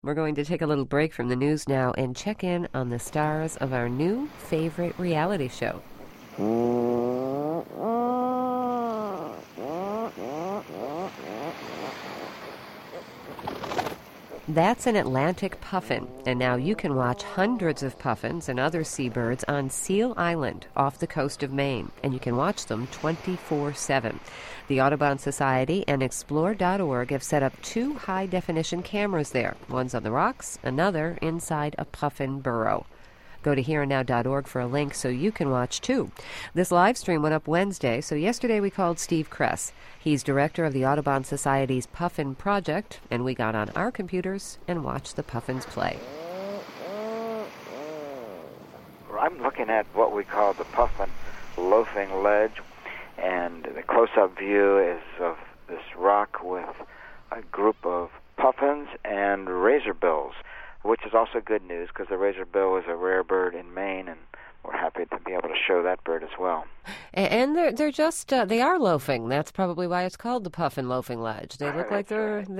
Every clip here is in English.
We're going to take a little break from the news now and check in on the stars of our new favorite reality show. That's an Atlantic puffin, and now you can watch hundreds of puffins and other seabirds on Seal Island off the coast of Maine, and you can watch them 24/7. The Audubon Society and Explore.org have set up 2 high-definition cameras there. One's on the rocks, another inside a puffin burrow. Go to hereandnow.org for a link so you can watch too. This live stream went up Wednesday, so yesterday we called Steve Kress. He's director of the Audubon Society's Puffin Project, and we got on our computers and watched the puffins play. I'm looking at what we call the puffin loafing ledge, and the close-up view is of this rock with a group of puffins and razorbills, which is also good news because the razorbill is a rare bird in Maine, and we're happy to be able to show that bird as well. And they're just they are loafing. That's probably why it's called the puffin loafing ledge. They look like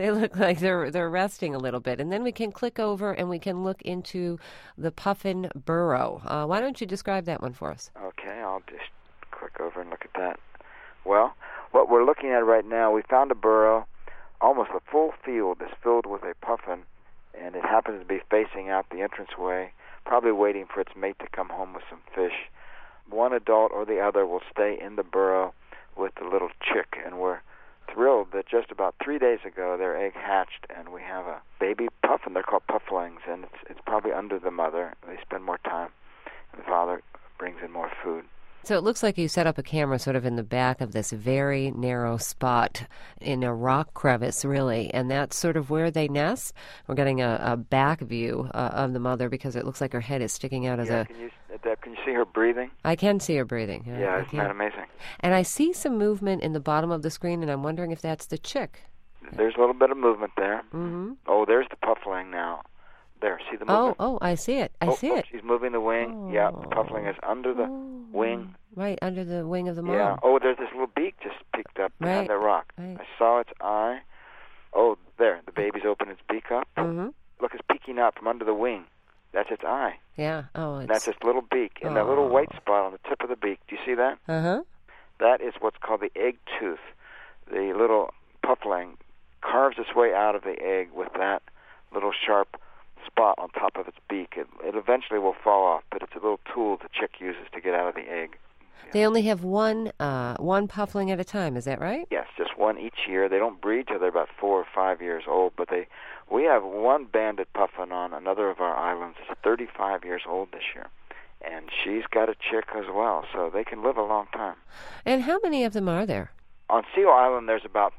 they're resting a little bit. And then we can click over and we can look into the puffin burrow. Why don't you describe that one for us? Okay, I'll just click over and look at that. Well, what we're looking at right now, we found a burrow. Almost a full field is filled with a puffin, and it happens to be facing out the entranceway, probably waiting for its mate to come home with some fish. One adult or the other will stay in the burrow with the little chick, and we're thrilled that just about 3 days ago their egg hatched, and we have a baby puffin. They're called pufflings, and it's probably under the mother. They spend more time, and the father brings in more food. So it looks like you set up a camera sort of in the back of this very narrow spot in a rock crevice, really, and that's sort of where they nest. We're getting a back view of the mother because it looks like her head is sticking out as a... Can you see her breathing? I can see her breathing. Yeah, isn't that amazing? And I see some movement in the bottom of the screen, and I'm wondering if that's the chick. There's a little bit of movement there. Mm-hmm. Oh, there's the puffling now. There, see the movement? Oh, I see it. I see it. She's moving the wing. Oh. Yeah, the puffling is under the wing. Right, under the wing of the mom. Yeah. Oh, there's this little beak just peeked up behind the rock. Right. I saw its eye. Oh, there, the baby's opened its beak up. Mm-hmm. Look, it's peeking out from under the wing. That's its eye. Yeah. Oh, it's... That's its little beak. And that little white spot on the tip of the beak, do you see that? Uh-huh. That is what's called the egg tooth. The little puffling carves its way out of the egg with that little sharp spot on top of its beak. It eventually will fall off, but it's a little tool the chick uses to get out of the egg. They only have one puffling at a time, is that right? Yes, just one each year. They don't breed till they're about 4 or 5 years old, but we have one banded puffin on another of our islands. It's 35 years old this year, and she's got a chick as well, so they can live a long time. And how many of them are there? On Seal Island, there's about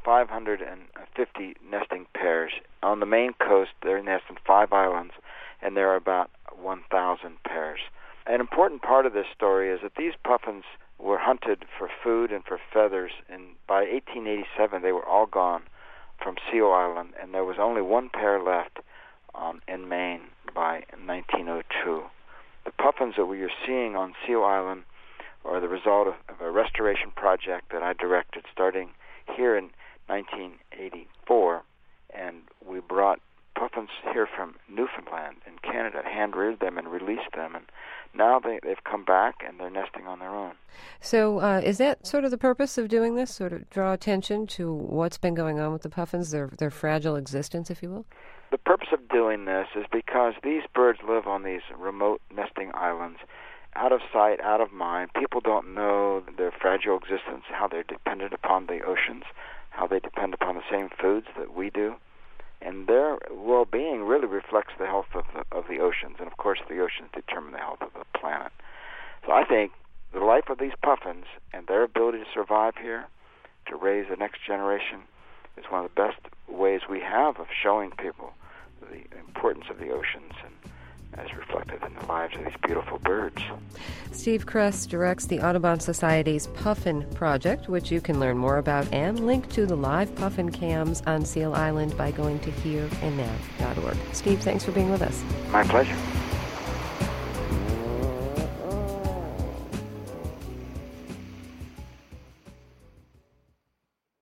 550 nesting pairs. On the Maine coast, they're nesting 5 islands, and there are about 1,000 pairs. An important part of this story is that these puffins were hunted for food and for feathers, and by 1887 they were all gone from Seal Island, and there was only one pair left in Maine by 1902. The puffins that we are seeing on Seal Island are the result of a restoration project that I directed starting here in 1984, and we brought puffins here from Newfoundland in Canada, hand-reared them and released them, and now they've come back and they're nesting on their own. So is that sort of the purpose of doing this, sort of draw attention to what's been going on with the puffins, their fragile existence, if you will? The purpose of doing this is because these birds live on these remote nesting islands, out of sight, out of mind. People don't know their fragile existence, how they're dependent upon the oceans, how they depend upon the same foods that we do. And their well-being really reflects the health of the oceans. And, of course, the oceans determine the health of the planet. So I think the life of these puffins and their ability to survive here, to raise the next generation, is one of the best ways we have of showing people the importance of the oceans and as reflected in the lives of these beautiful birds. Steve Kress directs the Audubon Society's Puffin Project, which you can learn more about and link to the live puffin cams on Seal Island by going to hereandnow.org. Steve, thanks for being with us. My pleasure.